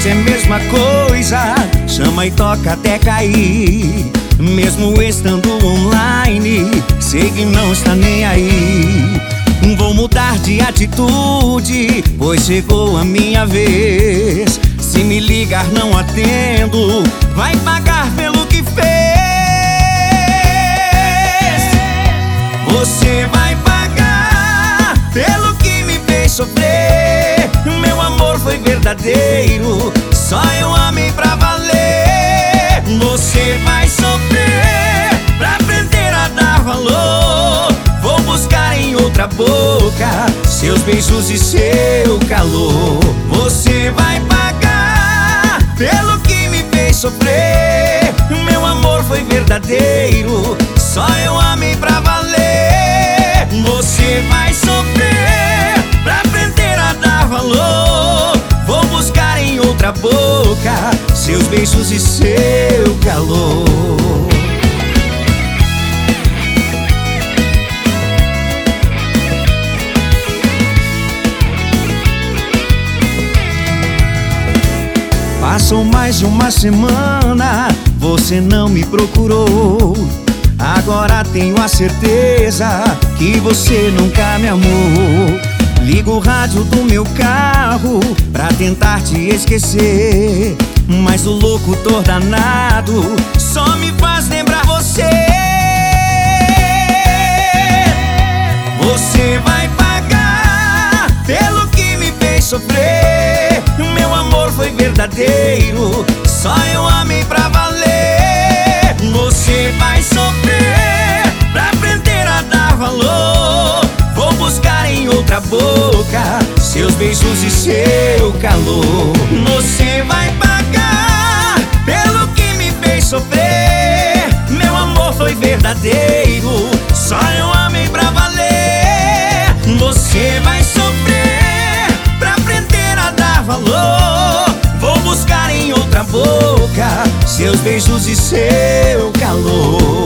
noite é a mesma coisa, chama e toca até cair. Mesmo estando online, sei que não está nem aí. Vou mudar de atitude, pois chegou a minha vez. Se me ligar não atendo, vai pagar pelo que fez. Você vai pagar pelo que me fez sofrer. Meu amor foi verdadeiro, só eu amei pra valer. Você vai sofrer pra aprender a dar valor. Vou buscar em outra boca seus beijos e seu calor. Você vai pagar pelo que me fez sofrer. Meu amor foi verdadeiro, só eu amei pra valer. Você vai sofrer pra aprender a dar valor. Vou buscar em outra boca seus beijos e seu calor. Passou mais de uma semana, você não me procurou. Agora tenho a certeza que você nunca me amou. Ligo o rádio do meu carro pra tentar te esquecer, mas o locutor danado só me faz lembrar você. Você vai pagar pelo que me fez sofrer. Meu amor foi verdadeiro, só eu amei pra valer. Você vai sofrer pra aprender a dar valor. Vou buscar em outra boca seus beijos e seu calor. Você vai pagar pelo que me fez sofrer. Meu amor foi verdadeiro, só eu amei pra valer. Você vai sofrer pra aprender a dar valor. Vou buscar em outra boca seus beijos e seu calor.